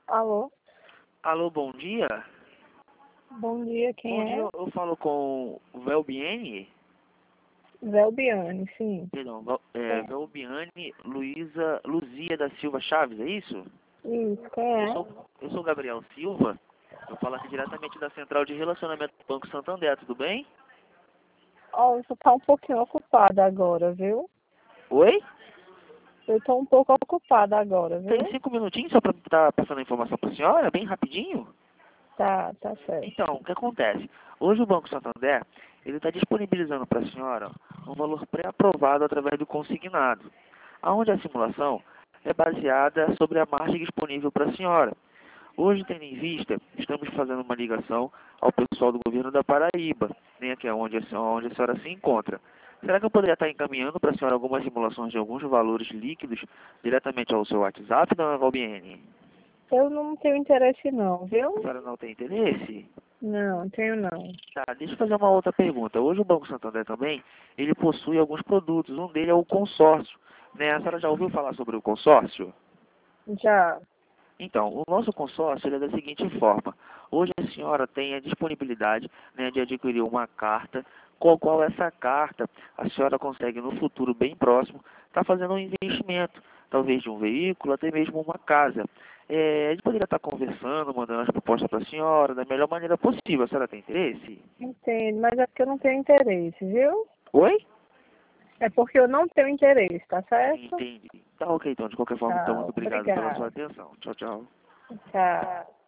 Alô? Alô, bom dia. Bom dia, quem Bom é? dia, eu falo com o Velbiane. Velbiane, sim. Perdão, É. Velbiane Luzia da Silva Chaves, é isso? Isso, quem Eu é? sou Gabriel Silva. Eu falo aqui diretamente da Central de Relacionamento do Banco Santander, tudo bem? Ó, eu tô um pouquinho ocupada agora, viu? Oi? Eu tô um pouco ocupada agora, Tem viu? 5 minutinhos só para estar passando a informação para a senhora, bem rapidinho? Tá certo. Então, o que acontece? Hoje o Banco Santander, ele está disponibilizando para a senhora um valor pré-aprovado através do consignado, onde a simulação é baseada sobre a margem disponível para a senhora. Hoje, tendo em vista, estamos fazendo uma ligação ao pessoal do governo da Paraíba, né, que é onde a senhora se encontra. Será que eu poderia estar encaminhando para a senhora algumas simulações de alguns valores líquidos diretamente ao seu WhatsApp, dona Valbiene? Eu não tenho interesse não, A viu? senhora não tem interesse? Não, tenho não. Tá, deixa eu fazer uma outra pergunta. Hoje o Banco Santander também, ele possui alguns produtos. Um deles é o consórcio, né? A senhora já ouviu falar sobre o consórcio? Já. Então, o nosso consórcio ele é da seguinte forma. Hoje a senhora tem a disponibilidade, né, de adquirir uma carta, com a qual essa carta a senhora consegue no futuro bem próximo estar fazendo um investimento, talvez de um veículo, até mesmo uma casa. A gente poderia estar conversando, mandando as propostas para a senhora da melhor maneira possível. A senhora tem interesse? Entendo, mas é porque eu não tenho interesse, viu? Oi? É porque eu não tenho interesse, tá certo? Entendi. Tá ok, então. De qualquer forma, então, Tá, muito obrigado pela sua obrigada. atenção. Tchau, tchau. Tá.